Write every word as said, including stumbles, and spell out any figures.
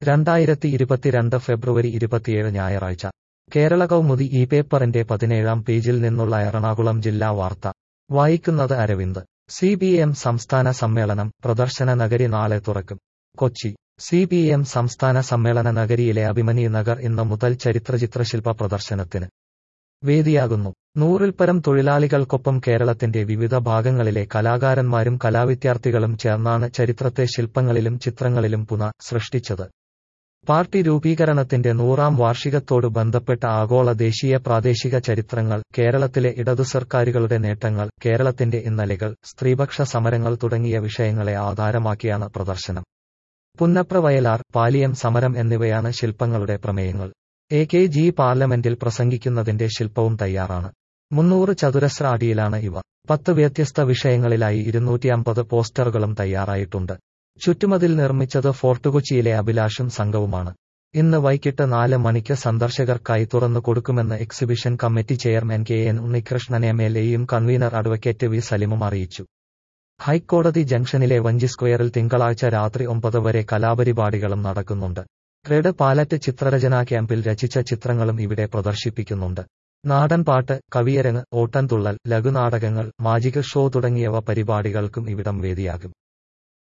രണ്ടായിരത്തി ഇരുപത്തിരണ്ട് ഫെബ്രുവരി ഇരുപത്തിയേഴ് ഞായറാഴ്ച കേരള കൗമുദി ഈ പേപ്പറിന്റെ പതിനേഴാം പേജിൽ നിന്നുള്ള എറണാകുളം ജില്ലാ വാർത്ത വായിക്കുന്നത് അരവിന്ദ്. സി പി എം സംസ്ഥാന സമ്മേളനം പ്രദർശന നഗരി നാളെ തുറക്കും. കൊച്ചി സി പി എം സംസ്ഥാന സമ്മേളന നഗരിയിലെ അഭിമന്യു നഗർ ഇന്ന് മുതൽ ചരിത്രചിത്രശില്പ പ്രദർശനത്തിന് വേദിയാകുന്നു. നൂറിൽപ്പരം തൊഴിലാളികൾക്കൊപ്പം കേരളത്തിന്റെ വിവിധ ഭാഗങ്ങളിലെ കലാകാരന്മാരും കലാവിദ്യാർത്ഥികളും ചേർന്നാണ് ചരിത്രത്തെ ശില്പങ്ങളിലും ചിത്രങ്ങളിലും പുനഃ സൃഷ്ടിച്ചത്. പാർട്ടി രൂപീകരണത്തിന്റെ നൂറാം വാർഷികത്തോട് ബന്ധപ്പെട്ട ആഗോള ദേശീയ പ്രാദേശിക ചരിത്രങ്ങൾ, കേരളത്തിലെ ഇടതു സർക്കാരുകളുടെ നേട്ടങ്ങൾ, കേരളത്തിന്റെ ഇന്നലെകൾ, സ്ത്രീപക്ഷ സമരങ്ങൾ തുടങ്ങിയ വിഷയങ്ങളെ ആധാരമാക്കിയാണ് പ്രദർശനം. പുന്നപ്ര വയലാർ, പാലിയം സമരം എന്നിവയാണ് ശില്പങ്ങളുടെ പ്രമേയങ്ങൾ. എ കെ ജി പാർലമെന്റിൽ പ്രസംഗിക്കുന്നതിന്റെ ശില്പവും തയ്യാറാണ്. മുന്നൂറ് ചതുരശ്ര അടിയിലാണ് ഇവ. പത്ത് വ്യത്യസ്ത വിഷയങ്ങളിലായി ഇരുന്നൂറ്റിയമ്പത് പോസ്റ്ററുകളും തയ്യാറായിട്ടുണ്ട്. ചുറ്റുമതിൽ നിർമ്മിച്ചത് ഫോർട്ട് കൊച്ചിയിലെ അഭിലാഷും സംഘവുമാണ്. ഇന്ന് വൈകിട്ട് നാല് മണിക്ക് സന്ദർശകർക്കായി തുറന്നു കൊടുക്കുമെന്ന് exhibition committee chairman K N Unnikrishnan M L എയും കൺവീനർ അഡ്വക്കേറ്റ് വി സലിമും അറിയിച്ചു. ഹൈക്കോടതി ജംഗ്ഷനിലെ വഞ്ചി സ്ക്വയറിൽ തിങ്കളാഴ്ച രാത്രി ഒമ്പത് വരെ കലാപരിപാടികളും നടക്കുന്നുണ്ട്. റെഡ് പാലറ്റ് ചിത്രരചനാ ക്യാമ്പിൽ രചിച്ച ചിത്രങ്ങളും ഇവിടെ പ്രദർശിപ്പിക്കുന്നുണ്ട്. നാടൻപാട്ട്, കവിയരങ്ങ്, ഓട്ടൻതുള്ളൽ, ലഘുനാടകങ്ങൾ, മാജിക് ഷോ തുടങ്ങിയവ പരിപാടികൾക്കും ഇവിടം വേദിയാകും.